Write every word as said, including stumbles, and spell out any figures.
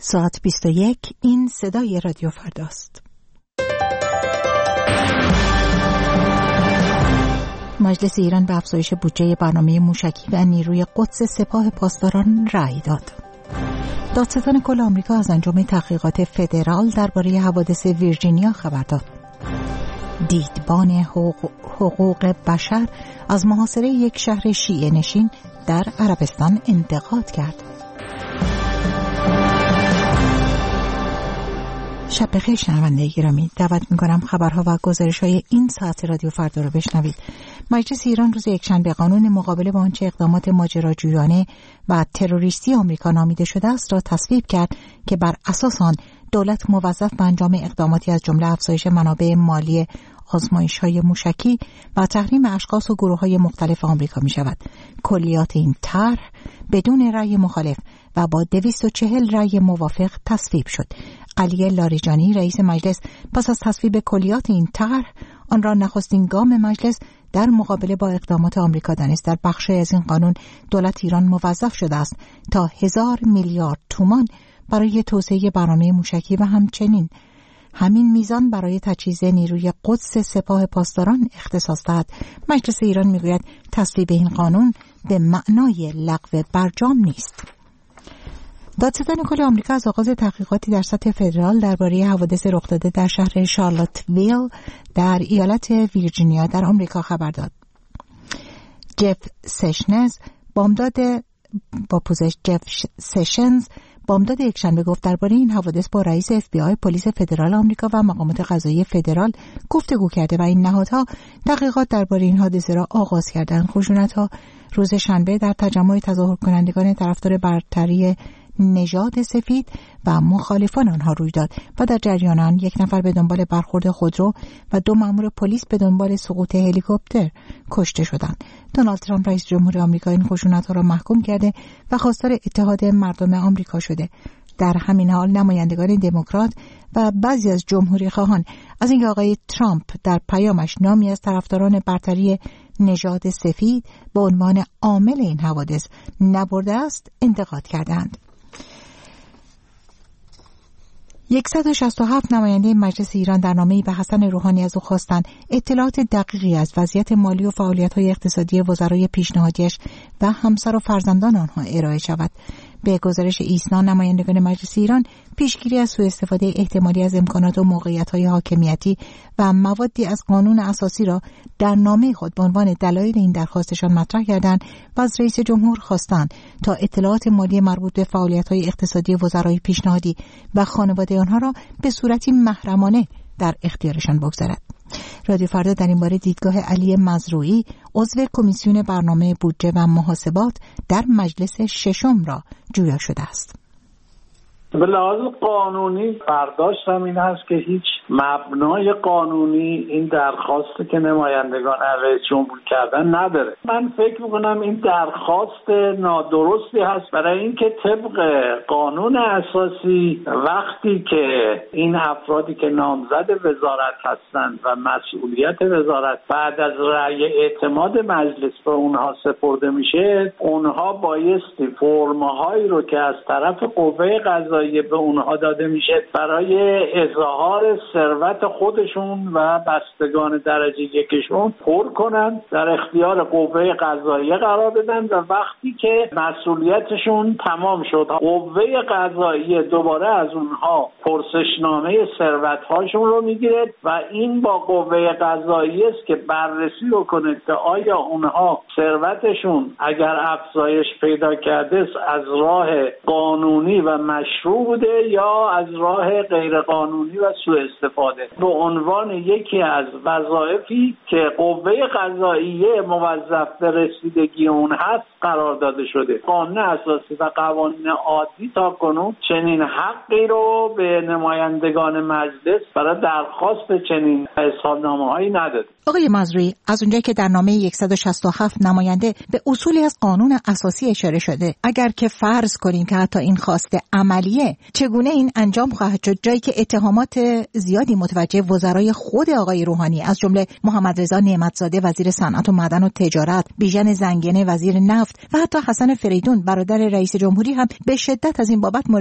ساعت بیست و یک. این صدای رادیو فرداست. مجلس ایران به افزایش بودجه برنامه موشکی و نیروی قدس سپاه پاسداران رأی داد. دادستان کل آمریکا از انجام تحقیقات فدرال درباره حوادث ویرجینیا خبر داد. دیدبان حقوق, حقوق بشر از محاصره یک شهر شیعه نشین در عربستان انتقاد کرد. شب بخیر شنونده گرامی، دعوت می‌کنم خبرها و گزارش‌های این ساعت رادیو فردا رو بشنوید. مجلس ایران روز یکشنبه قانون مقابله با آنچه اقدامات ماجراجویانه و تروریستی آمریکا نامیده شده است را تصویب کرد که بر اساس آن دولت موظف به انجام اقداماتی از جمله افزایش منابع مالی آزمایش‌های موشکی و تحریم اشخاص و گروه‌های مختلف آمریکا می‌شود. کلیات این طرح بدون رأی مخالف و با دویست و چهل رأی موافق تصویب شد. علی لاریجانی رئیس مجلس پس از تصویب کلیات این طرح آن را نخستین گام مجلس در مقابله با اقدامات آمریکا دانست. در بخشی از این قانون دولت ایران موظف شده است تا هزار میلیارد تومان برای توسعه برنامه موشکی و همچنین همین میزان برای تجهیز نیروی قدس سپاه پاسداران اختصاص دهد. مجلس ایران میگوید تصویب این قانون به معنای لغو برجام نیست. دادستان کل آمریکا از آغاز تحقیقاتی در سطح فدرال درباره حوادث رخ داده در شهر شارلاتویل در ایالت ویرجینیا در آمریکا خبر داد. جف سشنز بامداد با پوزش جف سشنز بامداد یکشنبه گفت درباره این حوادث با رئیس اف بی آی پلیس فدرال آمریکا و مقامات قضایی فدرال گفتگو کرده و این نهادها تحقیقات درباره این حادثه را آغاز کردند. خشونت‌ها روز شنبه در تجمع تظاهر کنندگان طرفدار برتری نژاد سفید و مخالفان آنها روی داد و در جریان آن یک نفر به دنبال برخورد خودرو و دو مأمور پلیس به دنبال سقوط هلیکوپتر کشته شدند. دونالد ترامپ رئیس جمهور آمریکا این خشونت‌ها را محکوم کرده و خواستار اتحاد مردم آمریکا شده. در همین حال نمایندگان دموکرات و بعضی از جمهوری خواهان از اینکه آقای ترامپ در پیامش نامی از طرفداران برتری نژاد سفید به عنوان عامل این حوادث نبرده است انتقاد کردند. صد و شصت و هفت نماینده مجلس ایران در نامه‌ای به حسن روحانی از او خواستند اطلاعات دقیقی از وضعیت مالی و فعالیت‌های اقتصادی وزرای پیشنهادیش و همسر و فرزندان آنها ارائه شود. به گزارش ایسنا نمایندگان مجلس ایران پیشگیری از سوء استفاده احتمالی از امکانات و موقعیت‌های حاکمیتی و موادی از قانون اساسی را در نامه خود به عنوان دلایل این درخواستشان مطرح کردند و از رئیس جمهور خواستند تا اطلاعات مالی مربوط به فعالیت‌های اقتصادی وزرای پیشنهادی و خانواده آنها را به صورتی محرمانه در اختیارشان بگذارد. رادیو فردا در این باره دیدگاه علی مزروعی عضو کمیسیون برنامه بودجه و محاسبات در مجلس ششم را جویا شده است. به لحاظ قانونی برداشتم این هست که هیچ مبنای قانونی این درخواستی که نمایندگان رئیس جمهور کردن نداره. من فکر میکنم این درخواست نادرستی هست برای اینکه طبق قانون اساسی وقتی که این افرادی که نامزد وزارت هستند و مسئولیت وزارت بعد از رأی اعتماد مجلس به اونها سپرده میشه، اونها بایستی فرم‌هایی رو که از طرف قوه قضاییه به اونها داده میشه برای اظهار ثروت خودشون و بستگان درجه یکشون پر کنن، در اختیار قوه قضاییه قرار بدن و وقتی که مسئولیتشون تمام شد قوه قضاییه دوباره از اونها پرسشنامه ثروت‌هاشون رو میگیره و این با قوه قضاییه است که بررسی بکنه که آیا اونها ثروتشون اگر افزایش پیدا کرده از راه قانونی و مشروع بوده یا از راه غیر قانونی و سوء استفاده. به عنوان یکی از وظایفی که قوه قضاییه موظف به رسیدگی اون هست قرار داده شده. قانون اساسی و قوانین عادی تا کنون چنین حقی رو به نمایندگان مجلس برای درخواست چنین اظهارنامه‌هایی نداده. آقای مزروعی، از اونجایی که در نامه صد و شصت و هفت نماینده به اصولی از قانون اساسی اشاره شده، اگر که فرض کنیم که حتی این خواسته عملیه، چگونه این انجام خواهد شد جایی که اتهامات زیادی متوجه وزرای خود آقای روحانی از جمله محمد رضا نعمتزاده وزیر صنعت و معدن و تجارت، بیژن زنگنه وزیر نفت و حتی حسن فریدون برادر رئیس جمهوری هم به شدت از این بابت